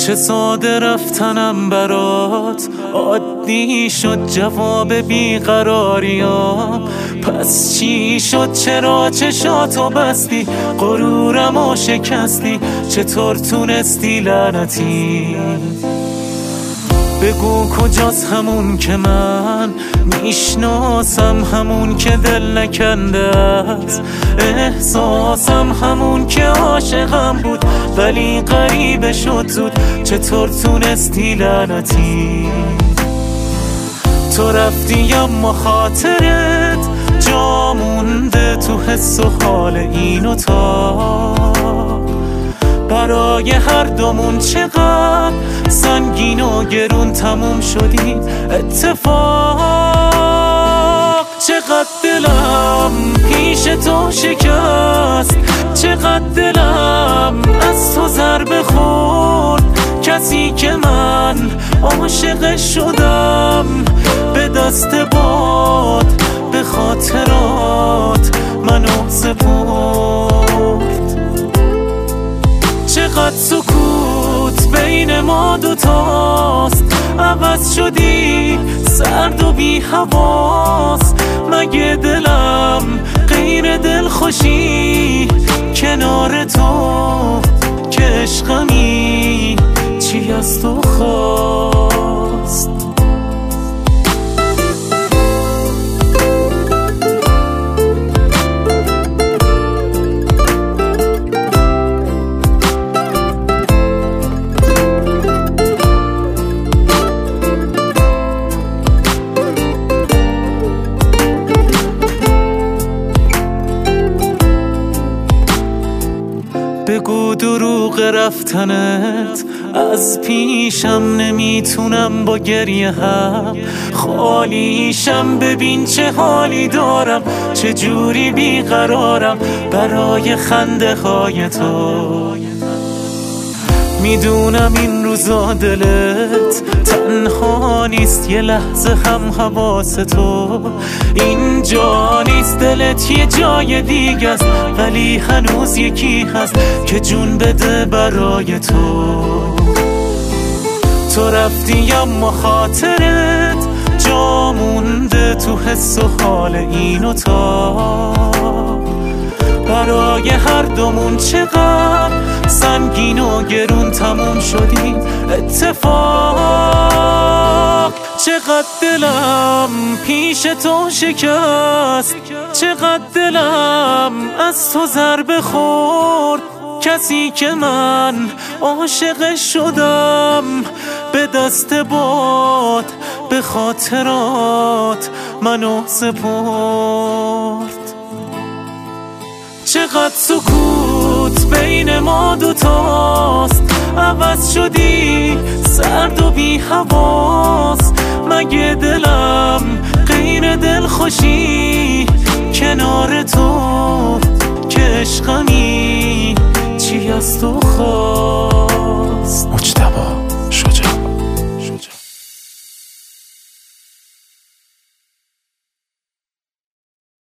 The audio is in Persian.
چه ساده رفتنم برات عادی شد، جواب بیقراریام پس چی شد؟ چرا چشاتو بستی؟ غرورمو شکستی؟ چطور تونستی لعنتی؟ بگو کجاست همون که من میشناسم، همون که دل نکنده است احساسم، همون که عاشقم بود ولی غریبه شد زود. چطور تونستی لعنتی؟ تو رفتی اما خاطرت جا مونده تو حس و حال این و تا، برای هر دومون چقدر سنگین و گرون تموم شدی اتفاق. چقدر دلم پیش تو شکست، چقدر دلم از تو ضربه خورد، کسی که من عاشقش شدم به دست باد به خاطرات منو سپرد. چقدر سکوت بین ما دوتاست، عوض شدی سرد و بی حواس. مگه دلم غیر دل خوشی کنار تو که عشقمی چی از تو خواست؟ بگو دروغ رفتنت از پیشم، نمیتونم با گریه هم خالیشم. ببین چه حالی دارم، چه جوری بیقرارم برای خنده های تو. میدونم این روزا دلت تنها نیست، یه لحظه هم حواس تو اینجا نیست. دلت یه جای دیگه است ولی هنوز یکی هست که جون بده برای تو. تو رفتی اما خاطرت جا مونده تو حس و حال این و تا، برای هر دومون چقدر سنگین و گرون تموم شدیم اتفاق. چقدر دلم پیش تو شکست، چقدر دلم از تو ضربه خورد، کسی که من عاشقش شدم به دست باد به خاطرات منو سپرد. چقدر سکوت بین ما دوتاست، عوض شدی سرد و بی حواس. مگه دلم غیر دل خوشی کنار تو که عشقمی چی از تو خواست؟ مجتبی